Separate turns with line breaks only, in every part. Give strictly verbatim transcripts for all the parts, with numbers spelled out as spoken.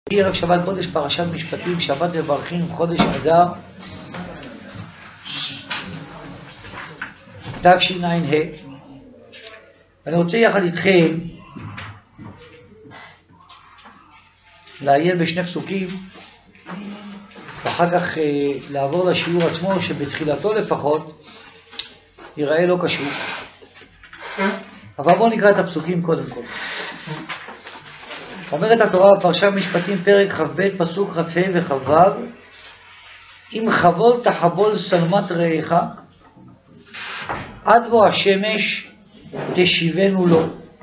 ערב שבת קודש פרשת משפטים, שבת מברכים, חודש אדר תשע"ה. אני רוצה יחד איתכם לעיין בשני פסוקים ואחר כך אה, לעבור לשיעור עצמו, שבתחילתו לפחות ייראה לא קשור, אבל בואו נקרא את הפסוקים קודם כל. אומרת התורה בפרשת משפטים פרק כ"ב פסוק כ"ה וכ"ו: אם חבול תחבול שלמת רעך עד בוא השמש תשיבנו לו,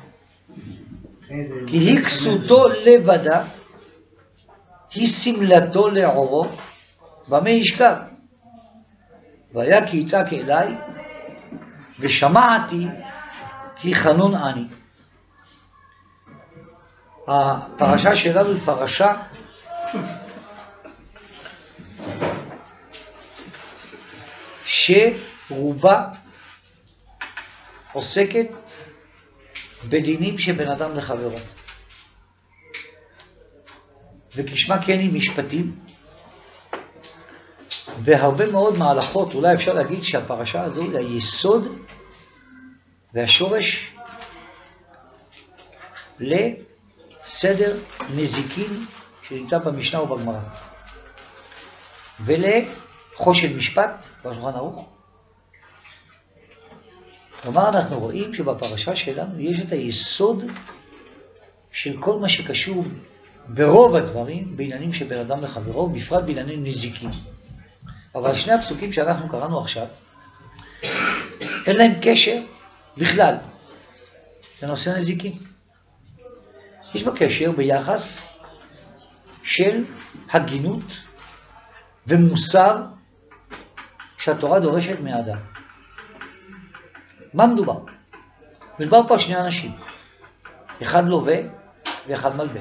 כי היא כסותו לבדה, היא סמלתו לעורו, במה ישכב? והיה כי יצעק אליי ושמעתי כי חנון אני. הפרשה שלנו היא פרשה שרובה עוסקת בדינים שבין אדם לחברו, וכשמה כן היא משפטים, והרבה מאוד מהלכות. אולי אפשר להגיד שהפרשה הזו היא היסוד והשורש לסדר נזיקין שנמצא במשנה ובגמרא, ולחושן משפט בשולחן ערוך. כלומר, אנחנו רואים שבפרשה שלנו יש את היסוד של כל מה שקשור ברוב הדברים בעניינים שבין אדם לחברו, בפרט בעניינים נזיקין. אבל שני הפסוקים שאנחנו קראנו עכשיו אין להם קשר בכלל לנושא נזיקין. יש בה קשר ביחס של הגינות ומוסר שהתורה דורשת מהאדם. מה מדובר? מדובר פה שני אנשים, אחד לווה ואחד מלווה.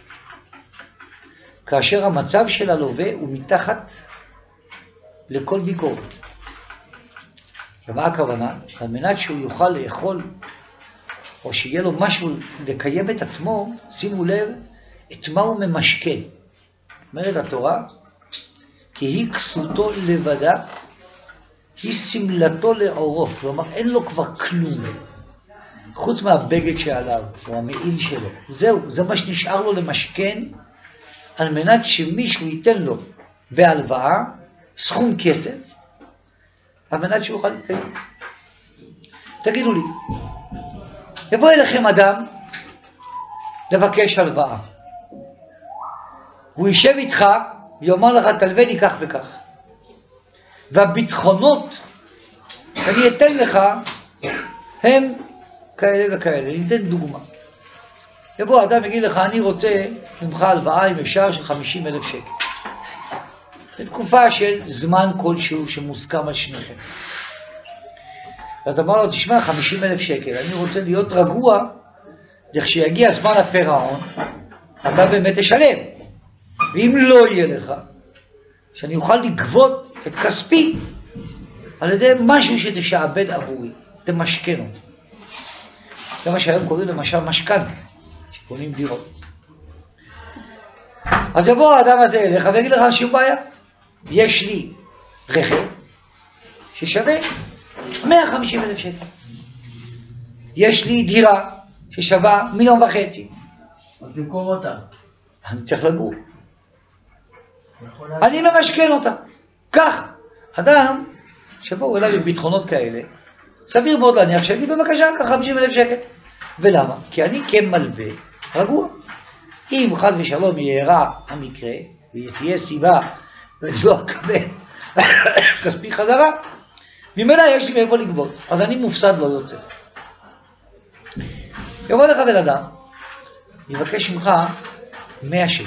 כאשר המצב של הלווה הוא מתחת לכל ביקורת. ומה הכוונה? על מנת שהוא יוכל לאכול או שיהיה לו משהו לקיים את עצמו, שימו לב את מה הוא ממשכן. אומרת התורה, כי היא כסותו לבדה, היא סמלתו לעורו. כלומר, אין לו כבר כלום חוץ מהבגד שעליו או המעיל שלו. זהו, זה מה שנשאר לו למשכן, על מנת שמישהו ייתן לו בהלוואה סכום כסף, על מנת שהוא יוכל להתקיים. תגידו לי, יבוא אליכם אדם לבקש הלוואה, הוא יישב איתך ויאמר לך תלווה לי כך וכך, והביטחונות שאני אתן לך הם כאלה וכאלה. אני אתן דוגמה. יבוא אדם יגיד לך, אני רוצה ממך הלוואה אם אפשר של חמישים אלף שקל לתקופה של זמן כלשהו שמוסכם על שניכם. ואתה אומר לו, תשמע, חמישים אלף שקל, אני רוצה להיות רגוע, לכשיגיע זמן הפירעון, אתה באמת תשלם. ואם לא יהיה לך, שאני אוכל לגבות את כספי על ידי משהו שתשעבד עבורי, תמשכן אותי. זה מה שהיום קוראים למשל משכנתא, שקונים דירות. אז יבוא האדם הזה אליך ויגיד לך שום בעיה, יש לי רכב ששווה מאה וחמישים אלף שקל, יש לי דירה ששווה מיליון וחצי,
אז למכור אותה.
אני צריך לגור, אני ממשכן אותה. כך אדם שבואו אליי בביטחונות כאלה, סביר מאוד להניח שיגיד בבקשה כך חמישים אלף שקל. ולמה? כי אני כמלווה רגוע. אם חד ושלום יארע המקרה ותהיה סיבה ולא אקבל כספי חזרה, ממילא יש לי מאיפה לגבות, אז אני מופסד לא יוצא. יבוא לך בן אדם, יבקש ממך מאה שקל,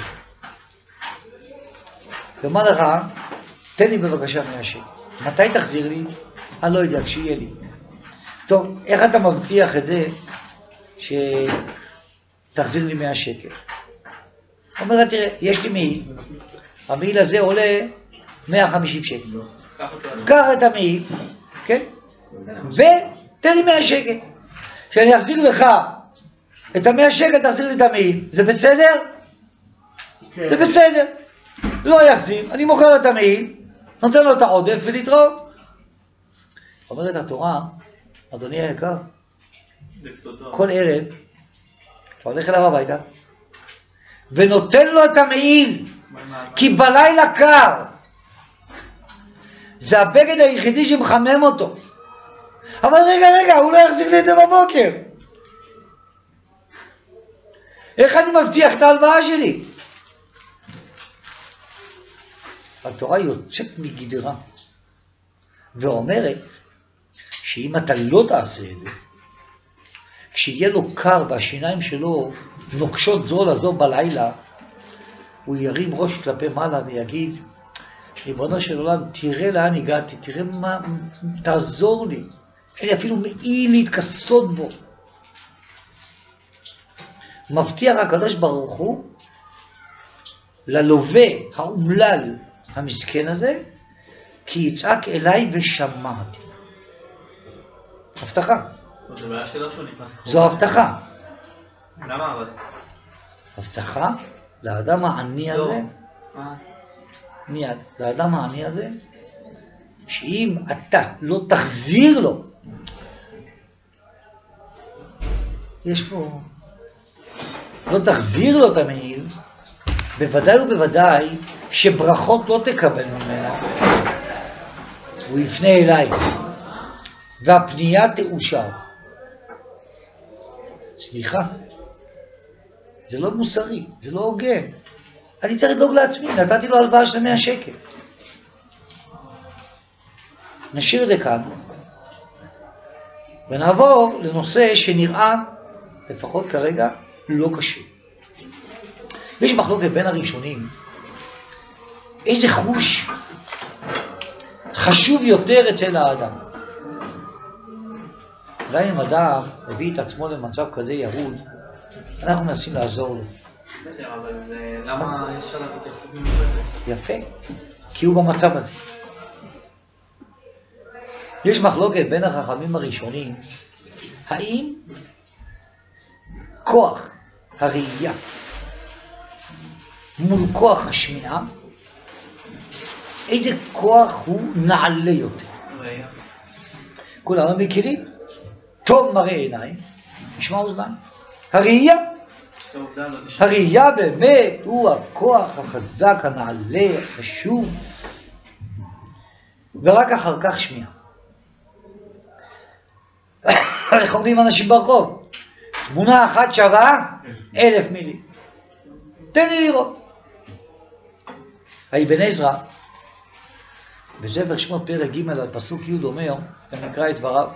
יאמר לך, תן לי בבקשה מאה שקל. מתי תחזיר לי? אני לא יודע, כשיהיה לי. טוב, איך אתה מבטיח את זה שתחזיר לי מאה שקל? אומר, תראה, יש לי מעיל, המעיל הזה עולה מאה וחמישים שקל. קח את המעיל, כן? ותן לי מאה שקל. כשאני אחזיר לך את המאה שקל, תחזיר לי את המעיל. זה בסדר?
כן.
זה בסדר. לא יחזיר, אני מוכר את המעיל, נותן לו את העודף ולהתראות. אומרת התורה, אדוני היקר, כל ערב, אתה הולך אליו הביתה, ונותן לו את המעיל, כי בלילה קר. זה הבגד היחידי שמחמם אותו. אבל רגע, רגע, הוא לא יחזיר לי את זה בבוקר. איך אני מבטיח את ההלוואה שלי? התורה יוצאת מגדרה ואומרת שאם אתה לא תעשה את זה, כשיהיה לו קר והשיניים שלו נוקשות זו לזו בלילה, הוא ירים ראש כלפי מעלה ויגיד, ריבונו של עולם, תראה לאן הגעתי, תראה מה, תעזור לי. אין לי אפילו מעיל להתכסות בו. מבטיח הקדוש ברוך הוא ללווה האומלל המסכן הזה, כי יצעק אליי ושמעתי. הבטחה.
זו בעיה שלו שהוא נכנס.
זו הבטחה.
למה אבל?
הבטחה לאדם העני הזה, מיד, לאדם העני הזה, שאם אתה לא תחזיר לו, יש פה, לא תחזיר לו את המעיל, בוודאי ובוודאי שברכות לא תקבל ממנו, הוא יפנה אליי, והפנייה תאושר. סליחה, זה לא מוסרי, זה לא הוגן. אני צריך לדאוג לעצמי, נתתי לו הלוואה של מאה שקל. נשאיר את זה כאן, ונעבור לנושא שנראה, לפחות כרגע, לא קשור. יש מחלוקת בין הראשונים, איזה חוש חשוב יותר אצל האדם. אולי אם אדם מביא את עצמו למצב כזה ירוד, אנחנו מנסים לעזור לו.
בסדר, אבל זה... למה יש עליו התייחסות מיוחדת?
יפה, כי הוא במצב הזה. יש מחלוקת בין החכמים הראשונים, האם כוח הראייה מול כוח השמיעה, איזה כוח הוא נעלה יותר?
ראייה.
כולנו מכירים, טוב מראה עיניים, נשמע אוזניים. הראייה, הראייה באמת הוא הכוח החזק, הנעלה, החשוב, ורק אחר כך שמיעה. איך אומרים אנשים ברחוב? תמונה אחת שווה אלף מילים. תן לי לראות. האבן עזרא, בספר שמות פרק ג' על פסוק י' אומר, ונקרא את דבריו,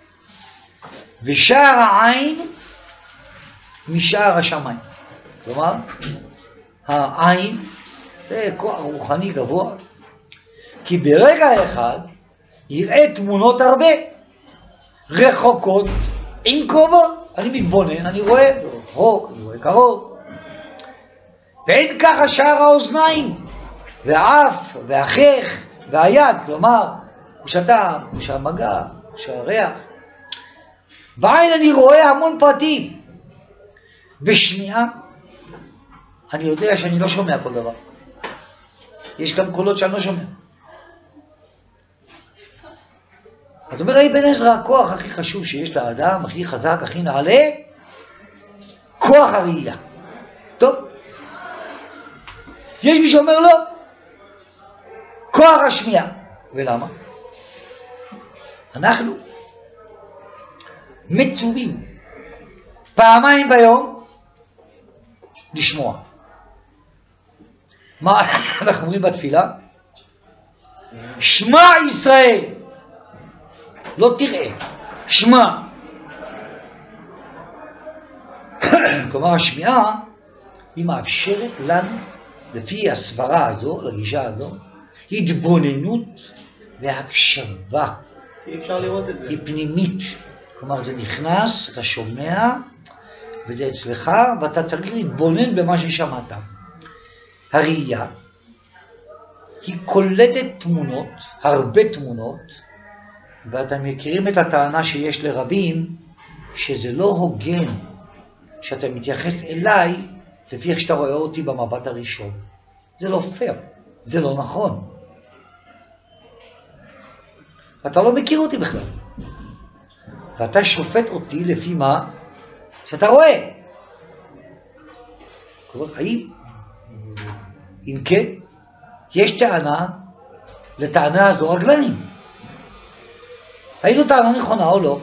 ושער העין משער השמיים. כלומר, העין זה כוח רוחני גבוה, כי ברגע אחד יראה תמונות הרבה, רחוקות עם קרובות. אני מתבונן, אני רואה רחוק, אני רואה קרוב. ואין ככה שער האוזניים, והאף, והחך, והיד, כלומר, חוש הטעם, חוש המגע, חוש הריח. בעין אני רואה המון פרטים. בשמיעה, אני יודע שאני לא שומע כל דבר. יש גם קולות שאני לא שומע. אז אומר האבן עזרא, הכוח הכי חשוב שיש לאדם, הכי חזק, הכי נעלה, כוח הראייה. טוב. יש מי שאומר לא, כוח השמיעה. ולמה? אנחנו מצווים פעמיים ביום לשמוע. מה אנחנו אומרים בתפילה? שמע ישראל. לא תראה, שמע. כלומר, השמיעה היא מאפשרת לנו, לפי הסברה הזו, לגישה הזו, התבוננות והקשבה.
אי אפשר לראות את זה.
היא פנימית. כלומר, זה נכנס, אתה שומע, וזה אצלך, ואתה צריך להתבונן במה ששמעת. הראייה היא קולטת תמונות, הרבה תמונות, ואתם מכירים את הטענה שיש לרבים, שזה לא הוגן שאתה מתייחס אליי לפי איך שאתה רואה אותי במבט הראשון. זה לא פייר, זה לא נכון. אתה לא מכיר אותי בכלל. ואתה שופט אותי לפי מה שאתה רואה. האם? אם כן, יש טענה, לטענה הזו רגליים. האם זו טענה נכונה או לא?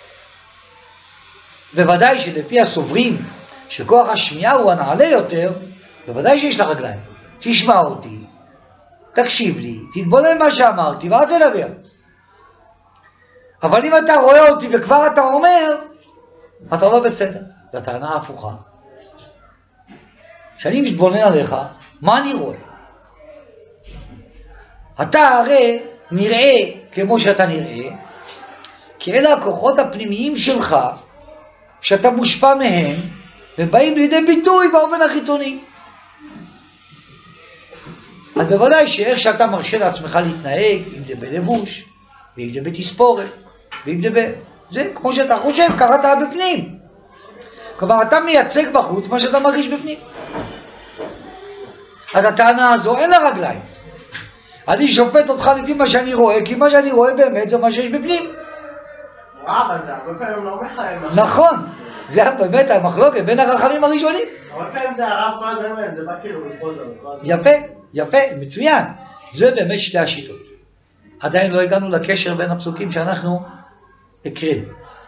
בוודאי שלפי הסוברים שכוח השמיעה הוא הנעלה יותר, בוודאי שיש לה רגליים. תשמע אותי, תקשיב לי, תתבונן מה שאמרתי ואל תדבר. אבל אם אתה רואה אותי וכבר אתה אומר, אתה לא בסדר. זו הטענה ההפוכה. כשאני מתבונן עליך, מה אני רואה? אתה הרי נראה כמו שאתה נראה, כי אלה הכוחות הפנימיים שלך, שאתה מושפע מהם, ובאים לידי ביטוי באופן החיצוני. אז בוודאי שאיך שאתה מרשה לעצמך להתנהג, אם זה בלבוש, ואם זה בתספורת, ואם זה ב... זה כמו שאתה חושב, ככה אתה בפנים. כלומר, אתה מייצג בחוץ מה שאתה מרגיש בפנים. אז הטענה הזו אין לה רגליים. אני שופט אותך לפי מה שאני רואה, כי מה שאני רואה באמת זה מה שיש בפנים.
וואו, אבל זה הרבה פעמים לא מחייב.
נכון, זה באמת המחלוקת בין החכמים הראשונים.
הרבה פעמים זה הרב כל הדברים האלה, זה בא כאילו בכל דבר.
יפה, יפה, מצוין. זה באמת שתי השיטות. עדיין לא הגענו לקשר בין הפסוקים שאנחנו הקריאים.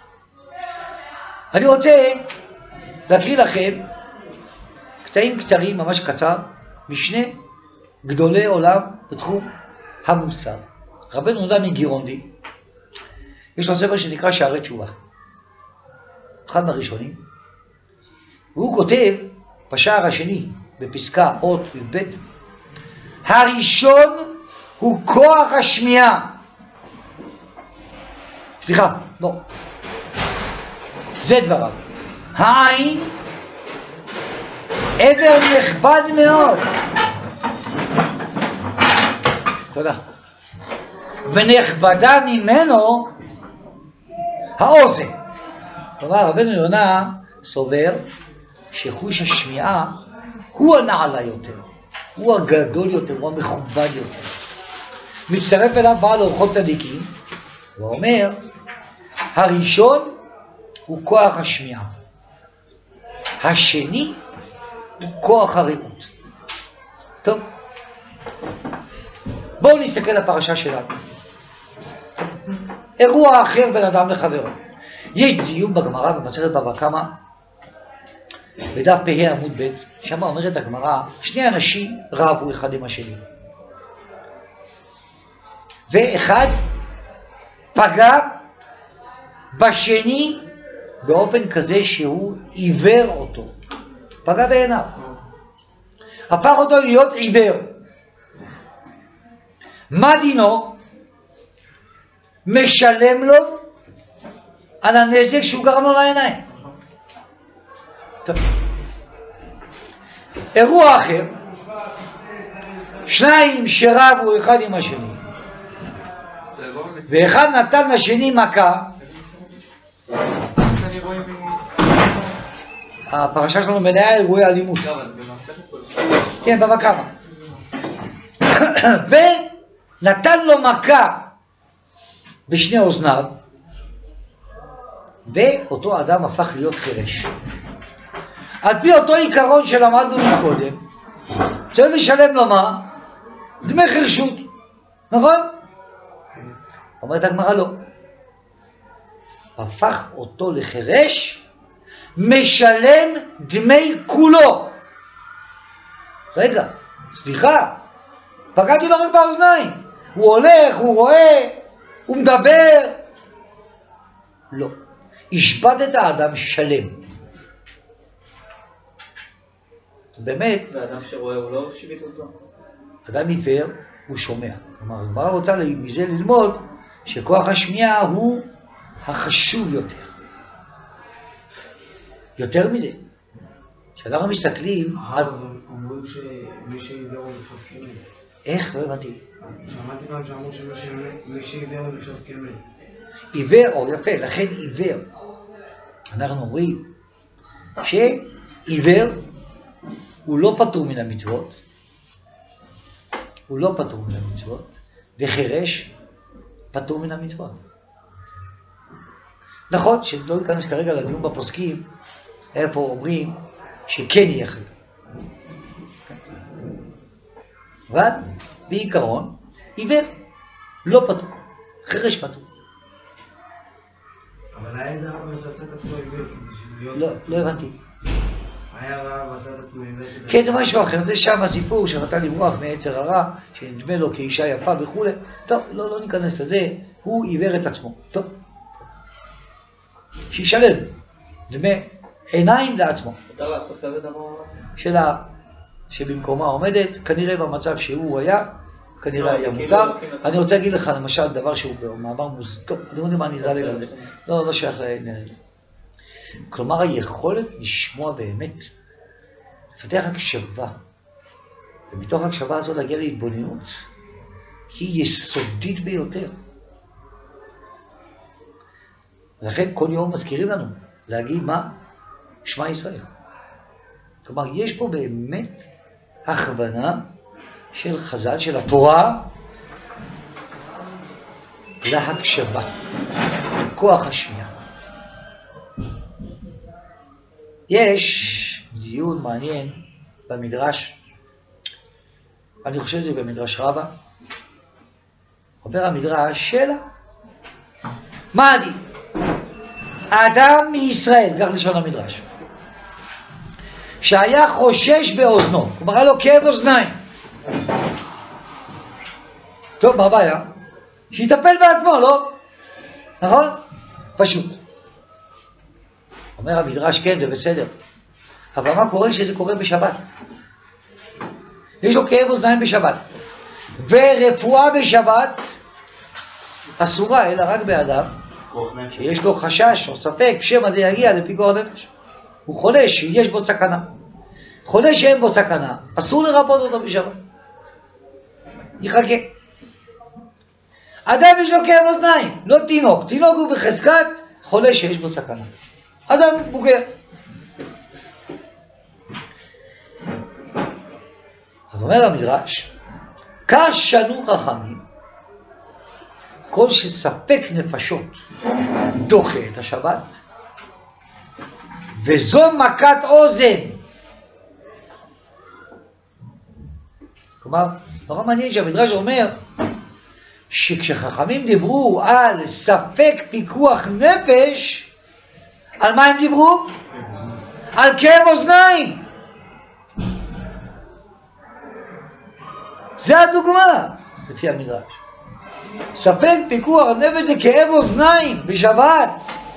אני רוצה להקריא לכם קטעים קצרים, ממש קצר, משני גדולי עולם בתחום המוסר. רבנו יהודה מגירונדי, יש לו ספר שנקרא שערי תשובה. אחד מהראשונים. והוא כותב בשער השני, בפסקה אות וב' הראשון הוא כוח השמיעה. סליחה, לא. זה דבריו. העין עבר נכבד מאוד. תודה. ונכבדה ממנו האוזן. כלומר, רבנו יונה סובר שחוש השמיעה הוא הנעלה יותר, הוא הגדול יותר, הוא המכובד יותר. מצטרף אליו בעל אורחות צדיקים, ואומר, הראשון הוא כוח השמיעה, השני הוא כוח הראות. טוב, בואו נסתכל על הפרשה שלנו. אירוע אחר בין אדם לחברו. יש דיון בגמרא במסכת בבא קמא, בדף פ"ה עמוד ב', שם אומרת הגמרא, שני אנשים רבו אחד עם השני. ואחד פגע בשני באופן כזה שהוא עיוור אותו. פגע בעיניו. הפך אותו להיות עיוור. מה דינו? משלם לו על הנזק שהוא גרם לו לעיניים. טוב. אירוע אחר, שניים שרבו אחד עם השני, ואחד נתן לשני מכה. הפרשה שלנו מלאה אירועי אלימות. כן, בבא קמא. ונתן לו מכה בשני אוזניו, ואותו אדם הפך להיות חירש. על פי אותו עיקרון שלמדנו מקודם, צריך לשלם לו מה? דמי חירשות, נכון? אומרת הגמרא לא. הפך אותו לחירש, משלם דמי כולו. רגע, סליחה, פגעתי לו רק באוזניים. הוא הולך, הוא רואה, הוא מדבר. לא. השבטת האדם שלם. באמת,
ואדם שרואה הוא לא שיבית אותו.
אדם עיוור הוא שומע. כלומר, הגמרא רוצה מזה ללמוד שכוח השמיעה הוא החשוב יותר. יותר מזה. כשאנחנו מסתכלים על...
אומרים שמי שעיוור הוא נחשב כמת.
איך? לא הבנתי.
שמעתי פעם שאמרו שמי שעיוור הוא נחשב כמת.
עיוור, או יפה, לכן עיוור. אנחנו אומרים שעיוור הוא לא פטור מן המצוות, הוא לא פטור מן המצוות, וחירש פטור מן המצוות. נכון שלא ניכנס כרגע לדיון בפוסקים, איפה אומרים שכן יהיה חייב. אבל בעיקרון, עיוור לא פטור, חירש פטור.
אבל היה איזה רב שעשה את עצמו עיוור.
לא, לא הבנתי.
היה רב ועשה את עצמו עיוור.
כן, זה משהו אחר, זה שם הסיפור שרצה לברוח מיצר הרע, שנדמה לו כאישה יפה וכו'. טוב, לא, לא ניכנס לזה, הוא עיוור את עצמו. טוב. שישלם דמי עיניים לעצמו.
אפשר לעשות כזה דבר?
שאלה שבמקומה עומדת, כנראה במצב שהוא היה, כנראה היה מותר. אני רוצה להגיד לך למשל דבר שהוא במאמר מוז... טוב, אתם יודעים מה אני אדלג על זה. לא, לא שייך לעניין. כלומר, היכולת לשמוע באמת, לפתח הקשבה, ומתוך הקשבה הזאת להגיע להתבוננות, היא יסודית ביותר. לכן כל יום מזכירים לנו להגיד מה? שמע ישראל. כלומר, יש פה באמת הכוונה של חז"ל, של התורה, להקשבה, כוח השמיעה. יש דיון מעניין במדרש, אני חושב שזה במדרש רבה, אומר המדרש, שאלה, מה הדין? האדם מישראל, כך לשון המדרש, שהיה חושש באוזנו, כלומר היה לו כאב אוזניים. טוב, מה הבעיה? שיטפל בעצמו, לא? נכון? פשוט. אומר המדרש, כן, זה בסדר. אבל מה קורה שזה קורה בשבת? יש לו כאב אוזניים בשבת. ורפואה בשבת אסורה, אלא רק באדם שיש לו חשש או ספק שמא זה יגיע לפיקוח נפש. הוא חולה שיש בו סכנה. חולה שאין בו סכנה, אסור לרפות אותו בשבת. יחכה. אדם יש לו כאב אוזניים, לא תינוק. תינוק הוא בחזקת חולה שיש בו סכנה. אדם בוגר. אז אומר המדרש, כך שנו חכמים, כל שספק נפשות דוחה את השבת, וזו מכת אוזן. כלומר, נורא מעניין שהמדרש אומר שכשחכמים דיברו על ספק פיקוח נפש, על מה הם דיברו? על כאב אוזניים. זה הדוגמה לפי המדרש. ספק פיקוח נפש זה כאב אוזניים בשבת.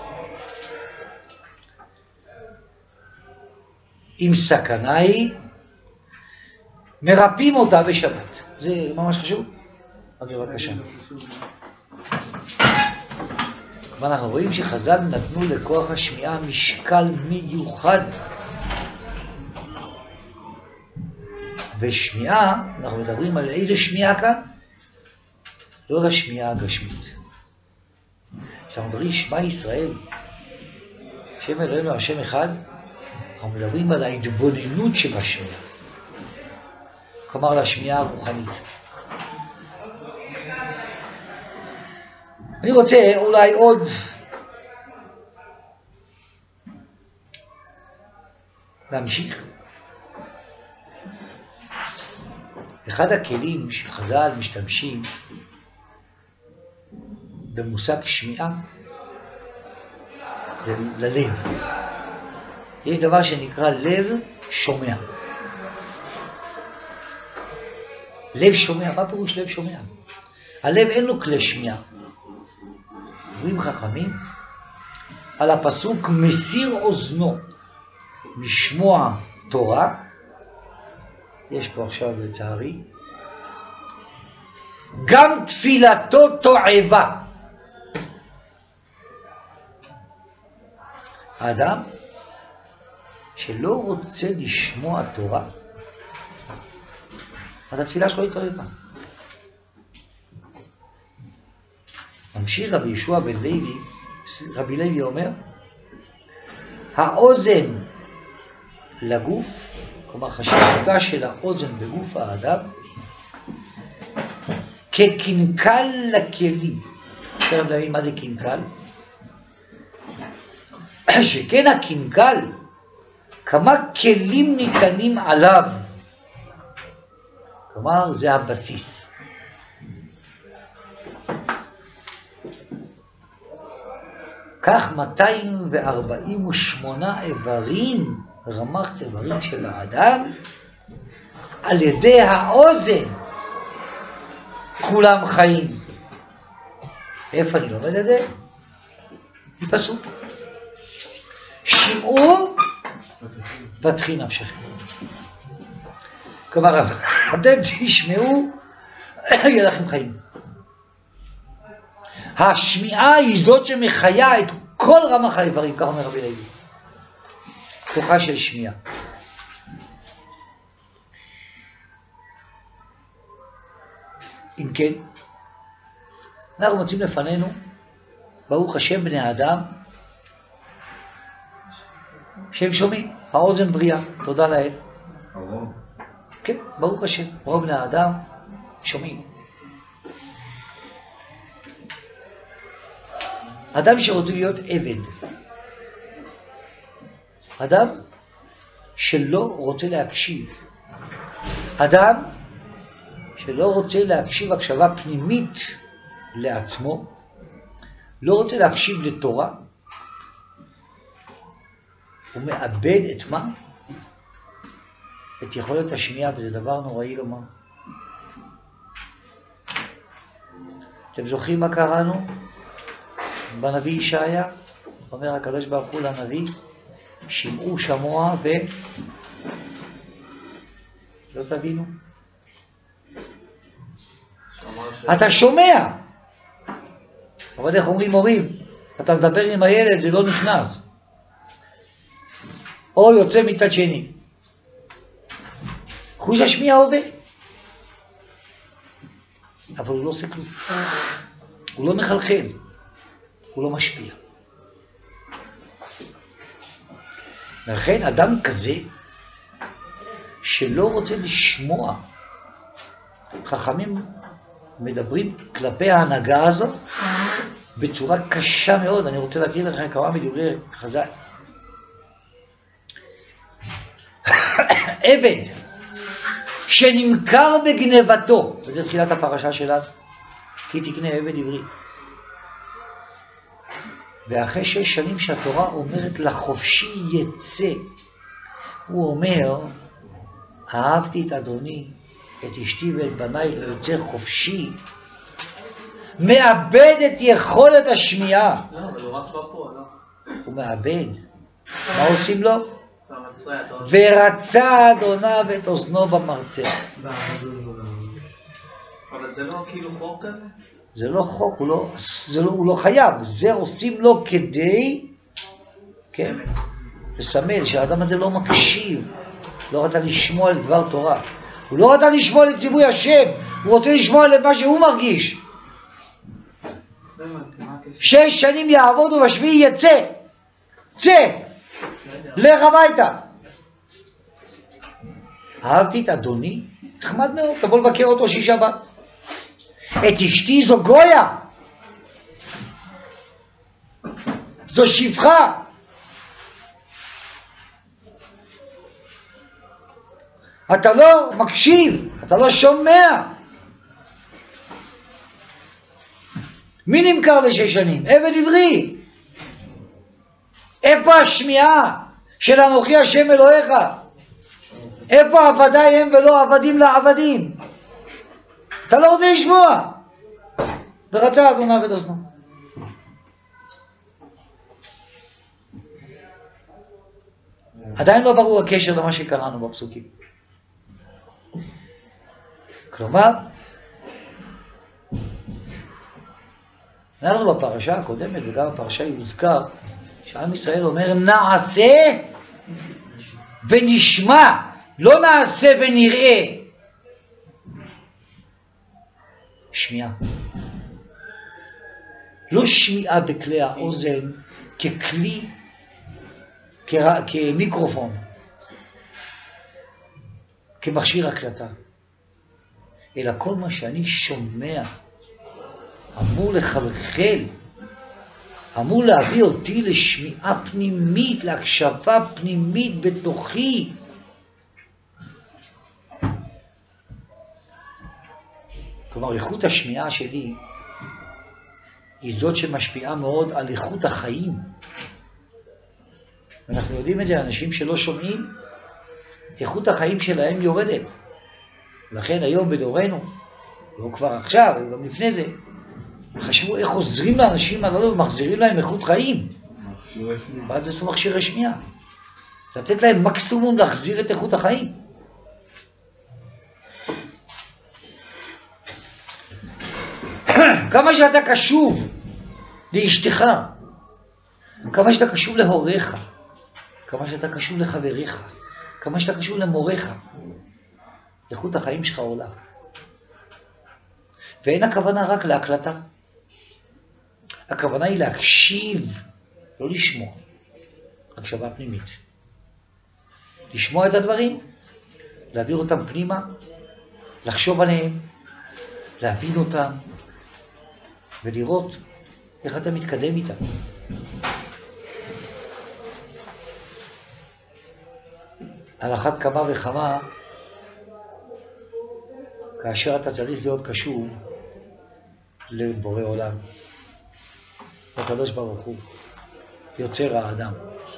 אם סכנה היא, מרפאים אותה בשבת. זה ממש חשוב. אז בבקשה. ואנחנו רואים שחז"ל נתנו לכוח השמיעה משקל מיוחד. ושמיעה, אנחנו מדברים על איזה שמיעה כאן? לא השמיעה הגשמית. כשאנחנו מדברים שמע ישראל, שם אלוהינו השם אחד, אנחנו מדברים על ההתבוננות שבשמיעה. כלומר, על השמיעה הרוחנית. אני רוצה אולי עוד להמשיך. אחד הכלים שחז"ל משתמשים במושג שמיעה זה ללב. יש דבר שנקרא לב שומע. לב שומע, מה פירוש לב שומע? הלב אין לו כלי שמיעה. אומרים חכמים על הפסוק מסיר אוזנו משמוע תורה. יש פה עכשיו לצערי גם תפילתו תועבה. האדם שלא רוצה לשמוע תורה, אז התפילה שלו היא תועבה. ממשיך רבי ישוע בן לוי, רבי לוי אומר, האוזן לגוף כלומר חשיבותה של האוזן בגוף האדם כקנקל לכלים. אפשר להבין מה זה קנקל? שכן הקנקל, כמה כלים ניתנים עליו. כלומר, זה הבסיס. כך מאתיים וארבעים ושמונה איברים, רמ"ח איברים של האדם, על ידי האוזן, כולם חיים. איפה אני לומד את זה? זה פסוק. שמעו פתחי נפשכם. כלומר, אתם תשמעו, יהיה לכם חיים. השמיעה היא זאת שמחיה את כל רמ"ח האיברים, כך אומר רבי לוי. כוחה של שמיעה. אם כן, אנחנו מוצאים לפנינו, ברוך השם בני האדם, שהם שומעים, האוזן בריאה, תודה לאל. כן, ברוך השם, רוב בני האדם שומעים. אדם שרוצה להיות עבד, אדם שלא רוצה להקשיב, אדם שלא רוצה להקשיב הקשבה פנימית לעצמו, לא רוצה להקשיב לתורה, הוא מאבד את מה? את יכולת השמיעה, וזה דבר נוראי לומר. אתם זוכרים מה קראנו? בנביא ישעיה, אומר הקדוש ברוך הוא לנביא, שמעו שמוע ו... לא תבינו. אתה שומע, אבל איך אומרים מורים? אתה מדבר עם הילד, זה לא נכנס. או יוצא מצד שני. חוש השמיעה עובד. אבל הוא לא עושה כלום. הוא לא מחלחל. הוא לא משפיע. לכן אדם כזה שלא רוצה לשמוע, חכמים מדברים כלפי ההנהגה הזאת בצורה קשה מאוד. אני רוצה להקריא לכם כמה מדברי חז"ל. עבד שנמכר בגנבתו, וזה תחילת הפרשה שלנו, כי תקנה עבד עברי. ואחרי שש שנים שהתורה אומרת לחופשי יצא, הוא אומר, אהבתי את אדוני, את אשתי ואת בניי, ויוצא חופשי, מאבד את יכולת השמיעה.
לא, אבל הוא רק בפה, לא?
הוא מאבד. מה עושים לו? ורצה אדוניו את אוזנו במרצע.
אבל זה לא כאילו חוק כזה?
זה לא חוק, הוא לא, זה לא, הוא לא חייב. זה עושים לו כדי, כן, לסמל שהאדם הזה לא מקשיב, לא רצה לשמוע על דבר תורה. הוא לא רצה לשמוע לציווי השם, הוא רוצה לשמוע למה שהוא מרגיש. שש שנים יעבוד ובשביעי יצא. צא! לך הביתה. אהבתי את אדוני, נחמד מאוד, תבוא לבקר אותו שישה בת. את אשתי זו גויה, זו שפחה. אתה לא מקשיב, אתה לא שומע. מי נמכר לשש שנים? עבד עברי. איפה השמיעה של אנוכי השם אלוהיך? איפה עבדיי הם ולא עבדים לעבדים? אתה לא רוצה לשמוע. ורצה אדוניו את אוזנו. עדיין לא ברור הקשר למה שקראנו בפסוקים. כלומר, אנחנו בפרשה הקודמת וגם בפרשה יוזכר שעם ישראל אומר נעשה ונשמע, לא נעשה ונראה. שמיעה. לא שמיעה בכלי האוזן ככלי, כמיקרופון, כמכשיר הקלטה, אלא כל מה שאני שומע אמור לחלחל, אמור להביא אותי לשמיעה פנימית, להקשבה פנימית בתוכי. כלומר, איכות השמיעה שלי היא זאת שמשפיעה מאוד על איכות החיים. אנחנו יודעים את זה, אנשים שלא שומעים, איכות החיים שלהם יורדת. לכן היום בדורנו, לא כבר עכשיו, אבל גם לפני זה, חשבו איך עוזרים לאנשים הללו ומחזירים להם איכות חיים. ואז זה סוג מכשירי שמיעה. לתת להם מקסימום להחזיר את איכות החיים. כמה שאתה קשוב לאשתך, כמה שאתה קשוב להוריך, כמה שאתה קשוב לחבריך, כמה שאתה קשוב למוריך, איכות החיים שלך עולה. ואין הכוונה רק להקלטה. הכוונה היא להקשיב, לא לשמוע. הקשבה פנימית. לשמוע את הדברים, להעביר אותם פנימה, לחשוב עליהם, להבין אותם, ולראות איך אתה מתקדם איתם. על אחת כמה וכמה, כאשר אתה צריך להיות קשוב לבורא עולם, לקדוש ברוך הוא, יוצר האדם.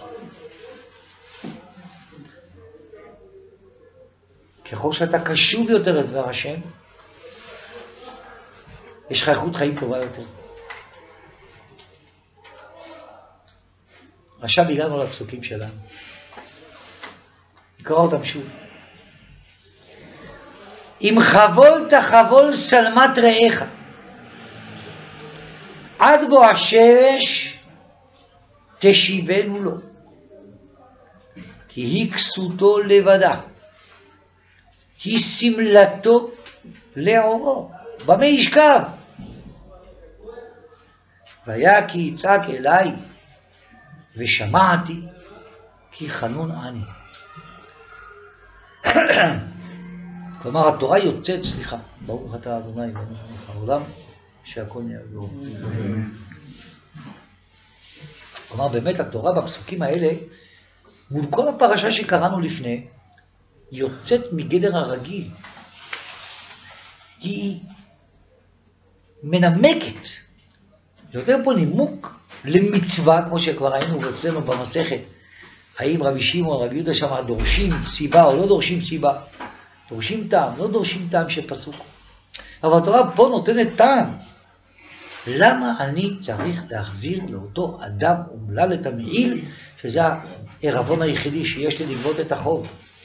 ככל שאתה קשוב יותר לדבר השם, יש לך איכות חיים טובה יותר. עכשיו הגענו לפסוקים שלנו. נקרא אותם שוב. אם חבול תחבול שלמת רעך, עד בו השרש תשיבנו לו, כי היא כסותו לבדה, היא סמלתו לעורו. במה ישכב? והיה כי יצעק אליי ושמעתי, כי חנון אני. כלומר, התורה יוצאת, סליחה, ברוך אתה אדוני מלך העולם, שהכל יעבור. כלומר, באמת התורה בפסוקים האלה, מול כל הפרשה שקראנו לפני, יוצאת מגדר הרגיל. היא מנמקת. זה יותר פה נימוק למצווה, כמו שכבר היינו אצלנו במסכת. האם רבי שמעון, רבי יהודה שם דורשים סיבה או לא דורשים סיבה? דורשים טעם, לא דורשים טעם שפסוק. אבל התורה פה נותנת טעם. למה אני צריך להחזיר לאותו אדם אומלל את המעיל, שזה הערבון היחידי שיש לי לגבות את החוב?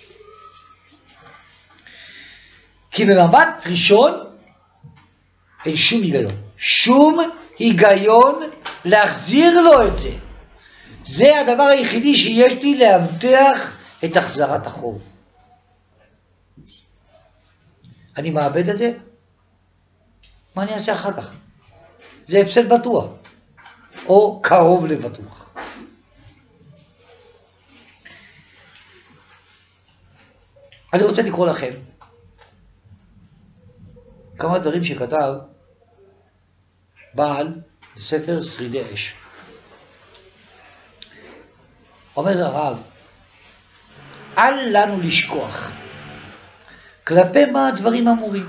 כי במבט ראשון אין שום היגיון. שום היגיון להחזיר לו את זה. זה הדבר היחידי שיש לי להבטח את החזרת החוב. אני מאבד את זה? מה אני אעשה אחר כך? זה הפסד בטוח, או קרוב לבטוח. אני רוצה לקרוא לכם כמה דברים שכתב בעל ספר שרידי אש. אומר הרב, אל לנו לשכוח כלפי מה הדברים אמורים.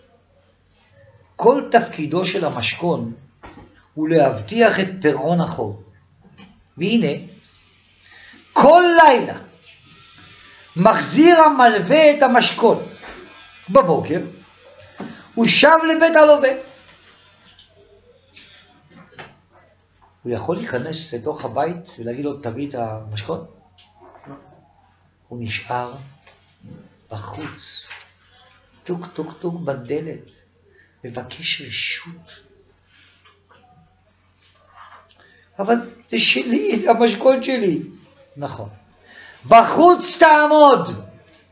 כל תפקידו של המשכון הוא להבטיח את פירעון החוב. והנה, כל לילה מחזיר המלווה את המשכון. בבוקר הוא שב לבית הלווה. הוא יכול להיכנס לתוך הבית ולהגיד לו, תביא את המשכון? הוא נשאר בחוץ, טוק טוק טוק בדלת, מבקש רשות. אבל זה שלי, זה המשכון שלי. נכון. בחוץ תעמוד.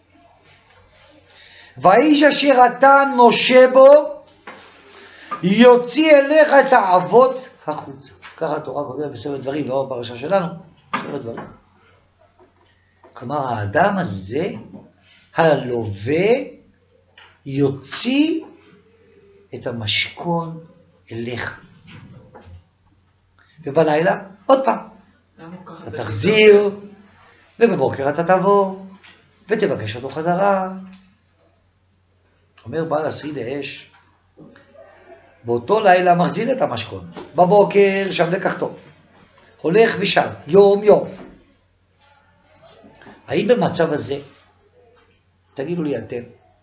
והאיש אשר נתן משה בו, יוציא אליך את האבות החוצה. ככה התורה כותבת בספר דברים, לא בפרשה שלנו, בספר דברים. כלומר, האדם הזה הלווה יוציא את המשכון אליך. ובלילה עוד פעם. אתה תחזיר, ובבוקר אתה תבוא, ותבקש אותו חזרה. אומר בעל השריד אש, באותו לילה מחזיר את המשכון, בבוקר שם לקחתו, הולך ושם, יום יום. האם במצב הזה, תגידו לי אתם,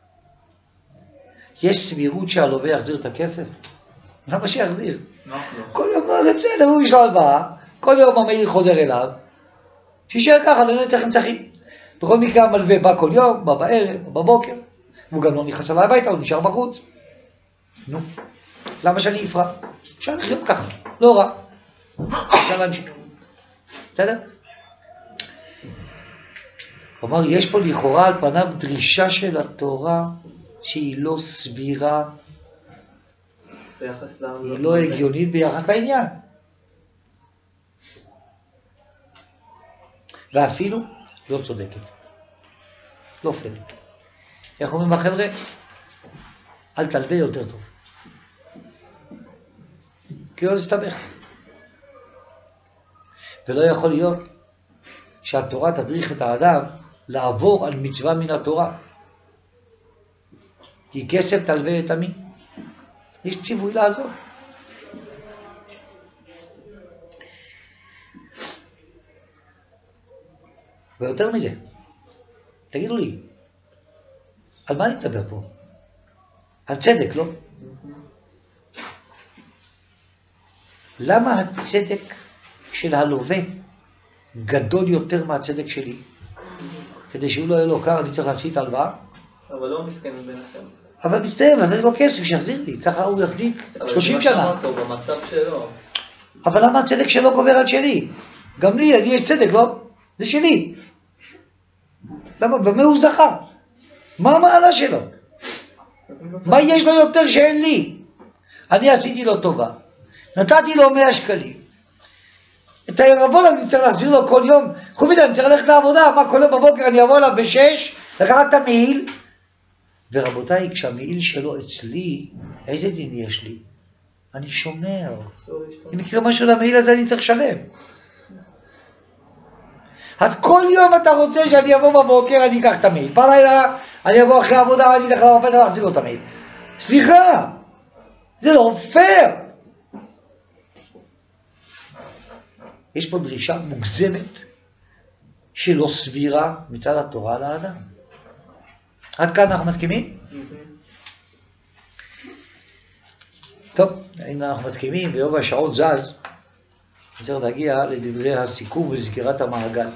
יש סבירות שהלווה יחזיר את הכסף? למה שיחזיר? כל יום לא, זה בסדר, הוא ישאל הלוואה, כל יום המאיר חוזר אליו, שישאר ככה, לא נצטרך נצחים. בכל מקרה המלווה בא כל יום, בא בערב, בא בבוקר, והוא גם לא נכנס אליי הביתה, הוא נשאר בחוץ. נו, למה שאני אפרע? אפשר לחיות ככה, לא רע. אפשר להמשיך. בסדר? כלומר, יש פה לכאורה על פניו דרישה של התורה שהיא לא סבירה, היא לא הגיונית ביחס לעניין. ואפילו לא צודקת. לא פייר. איך אומרים בחבר'ה? אל תלווה יותר טוב. כי לא להסתבך. ולא יכול להיות שהתורה תדריך את האדם לעבור על מצווה מן התורה. כי כסף תלווה את עמי. יש ציווי לעזור. ויותר מזה, תגידו לי, על מה אני מדבר פה? על צדק, לא? למה הצדק של הלווה גדול יותר מהצדק שלי? כדי שהוא לא יהיה לו קר, אני צריך להפסיד הלוואה?
אבל לא מסכנים ביניכם.
אבל מצטער, אז אני לא כסף שיחזיר לי, ככה הוא יחזיק שלושים שנה.
אבל זה במצב שלו.
אבל למה הצדק שלו גובר על שלי? גם לי, אני יש צדק, לא? זה שלי. למה? במה הוא זכה? מה המעלה שלו? מה יש לו יותר שאין לי? אני עשיתי לו טובה. נתתי לו מאה שקלים. את הערבון אני צריך להחזיר לו כל יום. חוץ מזה, אני צריך ללכת לעבודה. מה, כל יום בבוקר אני אבוא אליו בשש, לקחת את המעיל. ורבותיי, כשהמעיל שלו אצלי, איזה דין יש לי? אני שומר. אם יקרה משהו למעיל הזה, אני צריך לשלם. אז כל יום אתה רוצה שאני אבוא בבוקר, אני אקח את המעיל. בלילה, אני אבוא אחרי העבודה, אני אלך לבית להחזיר לו את המעיל. סליחה, זה לא פייר. יש פה דרישה מוגזמת שלא סבירה מצד התורה לאדם. עד כאן אנחנו מסכימים? טוב, אם אנחנו מסכימים, ביום השעות זז, צריך להגיע לדברי הסיכום ולסגירת המעגל.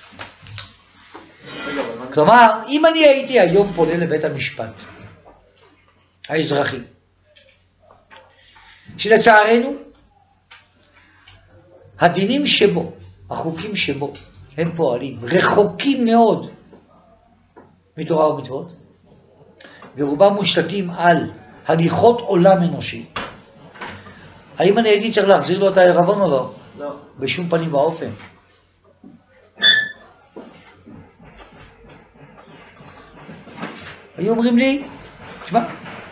כלומר, אם אני הייתי היום פונה לבית המשפט האזרחי, שלצערנו, הדינים שבו, החוקים שבו, הם פועלים, רחוקים מאוד מתורה ומצוות, ורובם מושתתים על הליכות עולם אנושי. האם אני הייתי צריך להחזיר לו את הערבון או לא?
לא.
בשום פנים ואופן. היו אומרים לי, תשמע,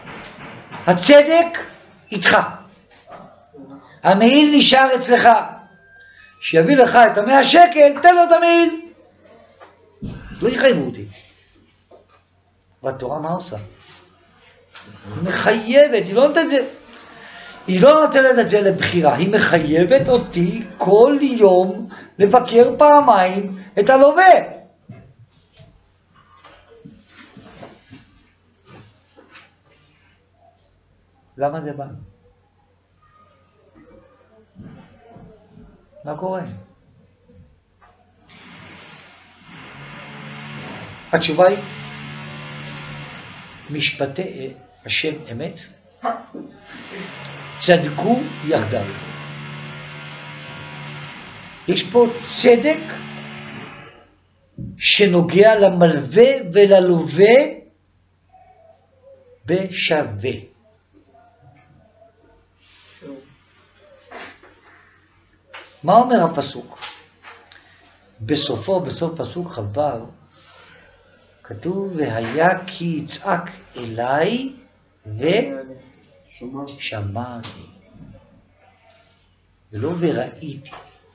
הצדק איתך. המעיל נשאר אצלך. שיביא לך את המאה שקל, תן לו את המעיל. לא יחייבו אותי. והתורה מה עושה? היא מחייבת, היא לא נותנת את זה. היא לא נותנת את זה לבחירה, היא מחייבת אותי כל יום לבקר פעמיים את הלווה. למה זה בא? מה קורה? התשובה היא, משפטי השם אמת, צדקו יחדיו. יש פה צדק שנוגע למלווה וללווה בשווה. מה אומר הפסוק? בסופו, בסוף פסוק חבר, כתוב, והיה כי יצעק אליי ושמעתי. ולא וראיתי.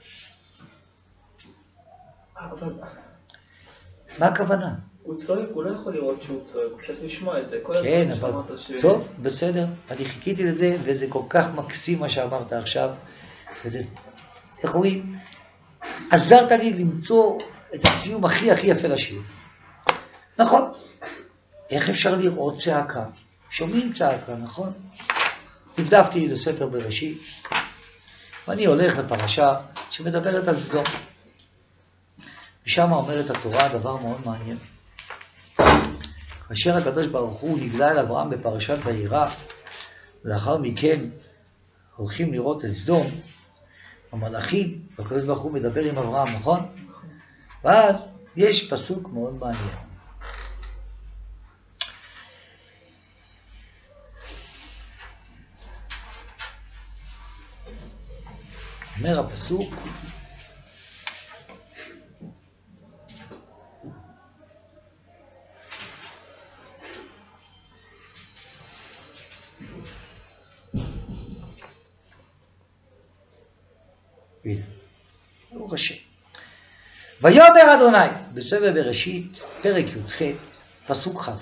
מה הכוונה?
הוא צועק, הוא לא יכול לראות שהוא צועק, הוא צריך לשמוע את זה.
כן, אבל... טוב, בסדר. אני חיכיתי לזה, וזה כל כך מקסים מה שאמרת עכשיו. וזה... איך אומרים? עזרת לי למצוא את הסיום הכי הכי יפה לשיר. נכון. איך אפשר לראות צעקה? שומעים צעקה, נכון? נבדפתי לספר בראשית, ואני הולך לפרשה שמדברת על סדום. ושם אומרת התורה דבר מאוד מעניין. כאשר הקדוש ברוך הוא נגלה אל אברהם בפרשת וירא, ולאחר מכן הולכים לראות את סדום, המלאכים, הקדוש ברוך הוא מדבר עם אברהם, נכון? ואז יש פסוק מאוד מעניין. אומר הפסוק, ברוך השם. ויאמר אדוני, בספר בראשית, פרק י"ח, פסוק כ',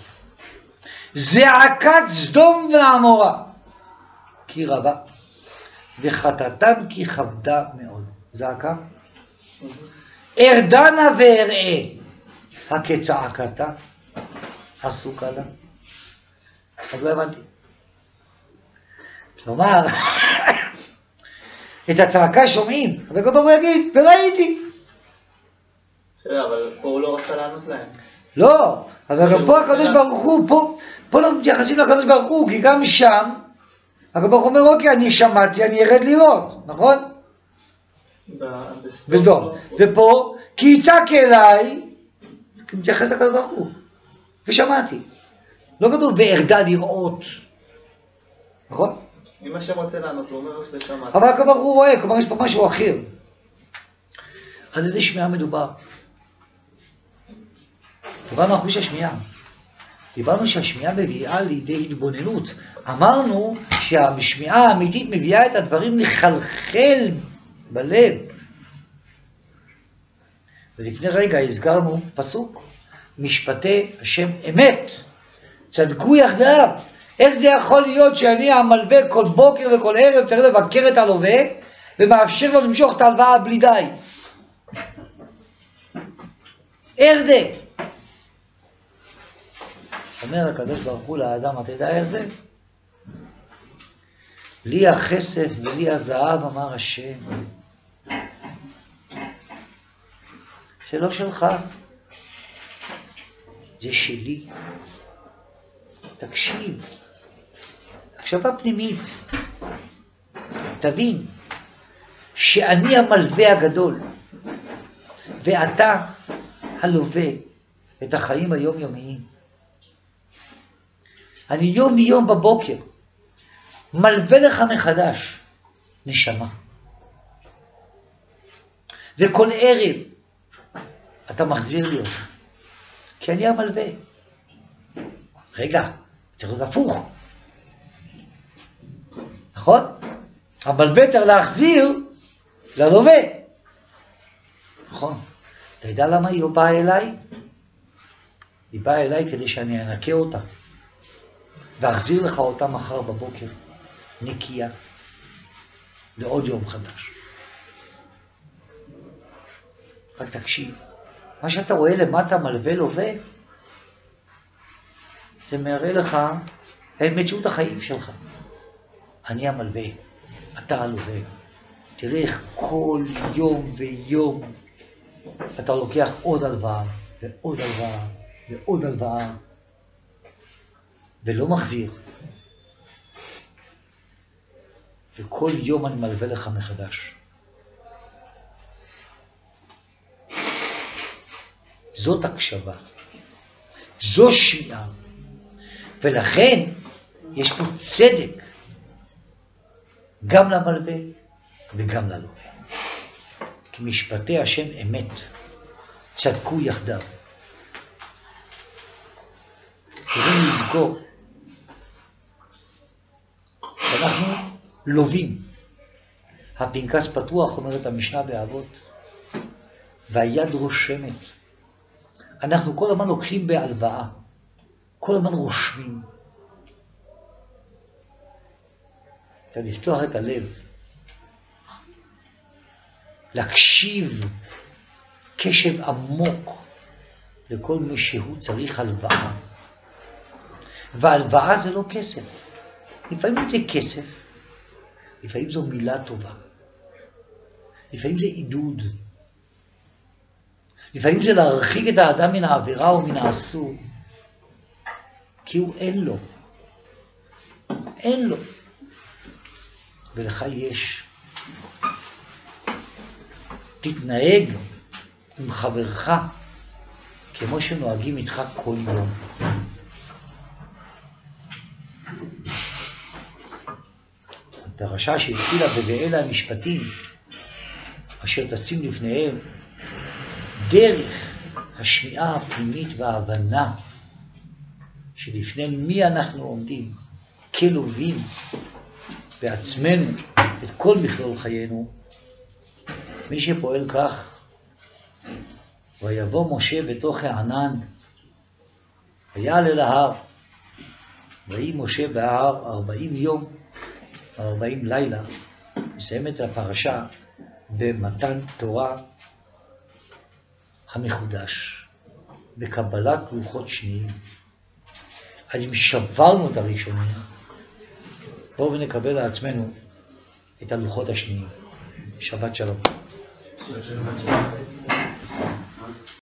זעקת סדום ועמורה, כי רבה, וחטאתם כי כבדה מאוד. זעקה? ארדנה ואראה, הכצעקתה, עסוקה לה. אז לא הבנתי. כלומר, את הצעקה שומעים, אבל כל פעם הוא יגיד, וראיתי.
בסדר, אבל פה הוא לא רצה לענות להם.
לא, אבל גם פה הקדוש ברוך הוא, פה, פה לא מתייחסים לקדוש ברוך הוא, כי גם שם, הקדוש ברוך הוא אומר, אוקיי, אני שמעתי, אני ארד לראות, נכון? בסדום. ופה, כי יצעק אליי, כי מתייחס לקדוש ברוך הוא, ושמעתי. לא כתוב וארדה לראות, נכון?
אם השם רוצה לענות, הוא אומר ושמעתי.
אבל הקדוש ברוך הוא רואה, כלומר יש פה משהו אחר. על איזה שמיעה מדובר? דיברנו על חוש השמיעה. דיברנו שהשמיעה מביאה לידי התבוננות. אמרנו שהשמיעה האמיתית מביאה את הדברים לחלחל בלב. ולפני רגע הזכרנו פסוק, משפטי השם אמת, צדקו יחדיו. איך זה יכול להיות שאני המלווה כל בוקר וכל ערב צריך לבקר את הלווה ומאפשר לו למשוך את ההלוואה בלי די? איך זה? אומר הקדוש ברוך הוא לאדם, אתה יודע איך זה? לי הכסף ולי הזהב, אמר השם. שלא שלך, זה שלי. תקשיב, הקשבה פנימית, תבין שאני המלווה הגדול ואתה הלווה את החיים היומיומיים. אני יום מיום בבוקר מלווה לך מחדש נשמה, וכל ערב אתה מחזיר לי אותה, כי אני המלווה. רגע, צריך להיות הפוך, נכון? המלווה צריך להחזיר ללווה, נכון? אתה יודע למה היא באה אליי? היא באה אליי כדי שאני אנקה אותה ואחזיר לך אותה מחר בבוקר נקייה לעוד יום חדש. רק תקשיב, מה שאתה רואה למטה מלווה לווה, זה מראה לך את מציאות החיים שלך. אני המלווה, אתה הלווה. תראה איך כל יום ויום אתה לוקח עוד הלוואה ועוד הלוואה ועוד הלוואה ולא מחזיר. וכל יום אני מלווה לך מחדש. זאת הקשבה, זו שמיעה, ולכן יש פה צדק גם למלווה וגם ללווה. כי משפטי השם אמת, צדקו יחדיו. לזכור שאנחנו לובים. הפנקס פתוח, אומרת המשנה באבות, והיד רושמת. אנחנו כל הזמן לוקחים בהלוואה, כל הזמן רושמים. צריך לפתוח את הלב, להקשיב קשב עמוק לכל מי שהוא צריך הלוואה. וההלוואה זה לא כסף. לפעמים זה כסף, לפעמים זו מילה טובה, לפעמים זה עידוד, לפעמים זה להרחיק את האדם מן העבירה או מן האסור, כי הוא אין לו, אין לו, ולך יש. תתנהג עם חברך כמו שנוהגים איתך כל יום. הפרשה שהתחילה ב"ואלה המשפטים אשר תשים לפניהם", דרך השמיעה הפנימית וההבנה שלפני מי אנחנו עומדים כלובים בעצמנו את כל מכלול חיינו. מי שפועל כך, ויבוא משה בתוך הענן ויעל אל ההר, ויהי משה בהר ארבעים יום ארבעים לילה. מסיים את הפרשה במתן תורה המחודש, בקבלת לוחות שניים. אז אם שברנו את הראשונים, בואו ונקבל לעצמנו את הלוחות השניים. שבת שלום.
שבת שלום.